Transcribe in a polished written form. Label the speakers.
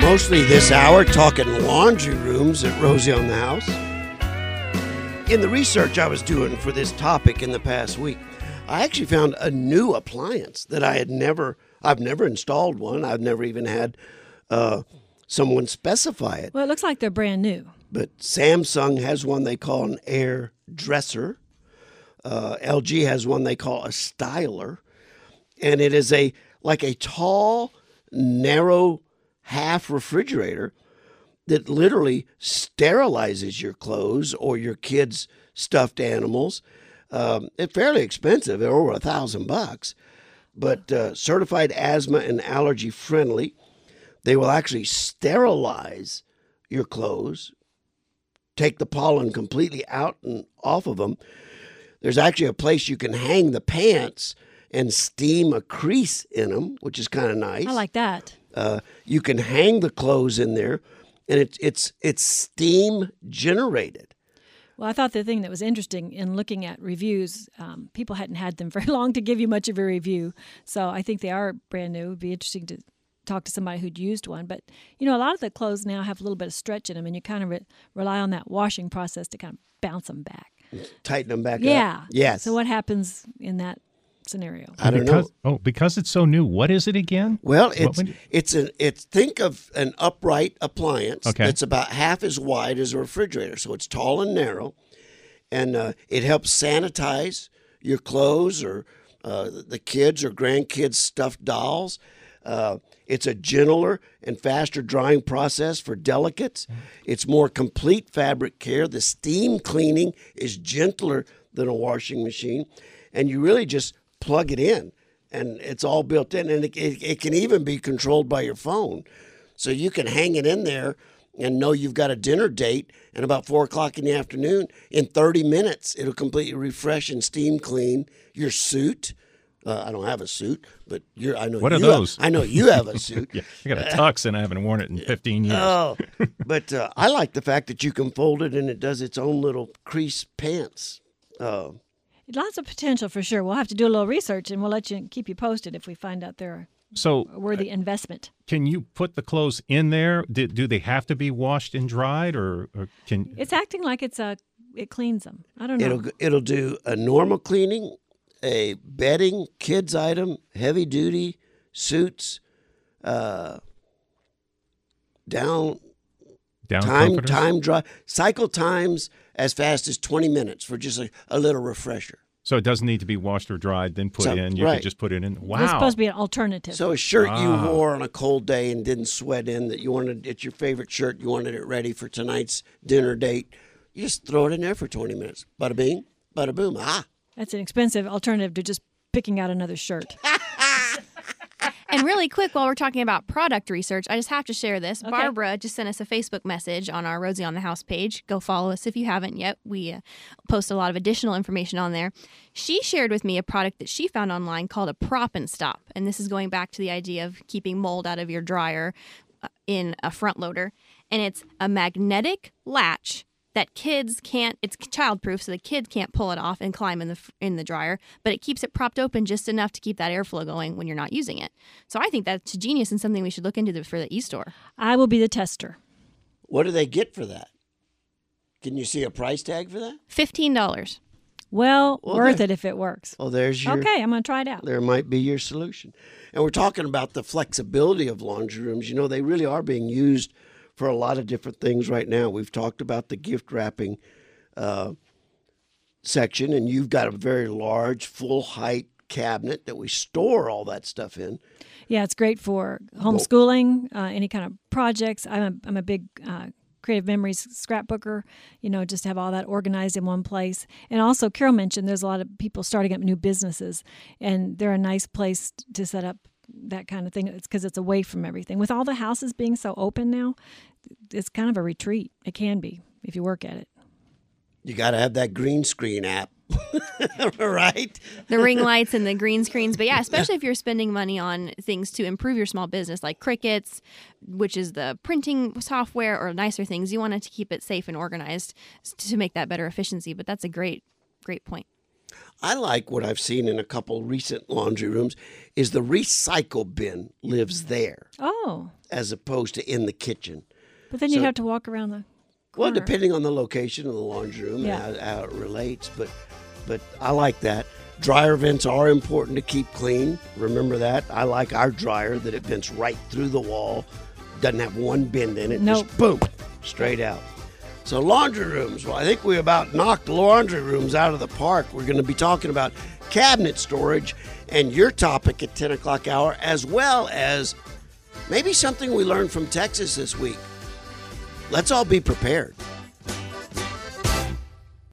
Speaker 1: Mostly this hour talking laundry rooms at Rosie on the House. In the research I was doing for this topic in the past week, I actually found a new appliance that I've never installed one. I've never even had someone specify it.
Speaker 2: Well, it looks like they're brand new.
Speaker 1: But Samsung has one they call an air dresser. LG has one they call a styler. And it is like a tall, narrow half refrigerator that literally sterilizes your clothes or your kids' stuffed animals. It's fairly expensive. They're over $1,000, but certified asthma and allergy friendly. They will actually sterilize your clothes, take the pollen completely out and off of them. There's actually a place you can hang the pants and steam a crease in them, which is kind of nice.
Speaker 2: I like that.
Speaker 1: You can hang the clothes in there, and it's steam generated.
Speaker 2: Well, I thought the thing that was interesting in looking at reviews, people hadn't had them very long to give you much of a review. So I think they are brand new. It would be interesting to talk to somebody who'd used one. But, you know, a lot of the clothes now have a little bit of stretch in them, and you kind of rely on that washing process to kind of bounce them back.
Speaker 1: Tighten them back up.
Speaker 2: Yeah.
Speaker 1: Yes.
Speaker 2: So what happens in that scenario?
Speaker 1: I don't know.
Speaker 3: Oh, because it's so new. What is it again?
Speaker 1: Well, think of an upright appliance
Speaker 3: Okay.
Speaker 1: that's about half as wide as a refrigerator. So it's tall and narrow, and it helps sanitize your clothes or the kids or grandkids' stuffed dolls. It's a gentler and faster drying process for delicates. It's more complete fabric care. The steam cleaning is gentler than a washing machine, and you really just plug it in, and it's all built in, and it can even be controlled by your phone. So you can hang it in there and know you've got a dinner date, and about 4 o'clock in the afternoon, in 30 minutes, it'll completely refresh and steam clean your suit. I don't have a suit, but I know.
Speaker 3: What are those?
Speaker 1: I know you have a suit.
Speaker 3: Yeah, I got a tux and I haven't worn it in 15 years.
Speaker 1: Oh, but I like the fact that you can fold it and it does its own little crease pants.
Speaker 2: Lots of potential for sure. We'll have to do a little research, and we'll keep you posted if we find out they're a worthy investment.
Speaker 3: Can you put the clothes in there? Do they have to be washed and dried, or can?
Speaker 2: It's acting like it cleans them. I don't know.
Speaker 1: It'll do a normal cleaning, a bedding, kids item, heavy duty, suits, down time dry, cycle times as fast as 20 minutes for just a little refresher.
Speaker 3: So it doesn't need to be washed or dried, then put in. You could just put it in. Wow.
Speaker 2: It's supposed to be an alternative.
Speaker 1: So a shirt you wore on a cold day and didn't sweat in, that you wanted, it's your favorite shirt, you wanted it ready for tonight's dinner date, you just throw it in there for 20 minutes. Bada bing, bada boom.
Speaker 2: That's an expensive alternative to just picking out another shirt.
Speaker 4: And really quick, while we're talking about product research, I just have to share this.
Speaker 2: Okay.
Speaker 4: Barbara just sent us a Facebook message on our Rosie on the House page. Go follow us if you haven't yet. We post a lot of additional information on there. She shared with me a product that she found online called a Prop and Stop. And this is going back to the idea of keeping mold out of your dryer in a front loader. And it's a magnetic latch that kids can't, it's childproof, so the kids can't pull it off and climb in the dryer, but it keeps it propped open just enough to keep that airflow going when you're not using it. So I think that's genius and something we should look into for the e-store.
Speaker 2: I will be the tester.
Speaker 1: What do they get for that? Can you see a price tag for that?
Speaker 4: $15.
Speaker 2: Well, worth it if it works.
Speaker 1: Oh, there's your...
Speaker 2: Okay, I'm going to try it out.
Speaker 1: There might be your solution. And we're talking about the flexibility of laundry rooms. You know, they really are being used for a lot of different things right now. We've talked about the gift wrapping section, and you've got a very large, full-height cabinet that we store all that stuff in.
Speaker 2: Yeah, it's great for homeschooling, any kind of projects. I'm a big Creative Memories scrapbooker, just have all that organized in one place. And also, Carol mentioned there's a lot of people starting up new businesses, and they're a nice place to set up that kind of thing. It's because it's away from everything. With all the houses being so open now, it's kind of a retreat. It can be if you work at it.
Speaker 1: You got to have that green screen app, right?
Speaker 4: The ring lights and the green screens. But yeah, especially if you're spending money on things to improve your small business, like Cricuts, which is the printing software, or nicer things. You want it to keep it safe and organized to make that better efficiency. But that's a great point.
Speaker 1: I like what I've seen in a couple recent laundry rooms is the recycle bin lives there
Speaker 2: Oh,
Speaker 1: as opposed to in the kitchen.
Speaker 2: but then
Speaker 1: So-
Speaker 2: you'd have to walk around the
Speaker 1: Well,
Speaker 2: corner.
Speaker 1: depending on the location of the laundry room
Speaker 2: Yeah.
Speaker 1: and how it relates, but I like that. Dryer vents are important to keep clean. Remember that. I like our dryer that it vents right through the wall. Doesn't have one bend in it.
Speaker 2: Nope.
Speaker 1: Just boom, straight out. So laundry rooms. Well, I think we about knocked laundry rooms out of the park. We're going to be talking about cabinet storage and your topic at 10 o'clock hour, as well as maybe something we learned from Texas this week. Let's all be prepared.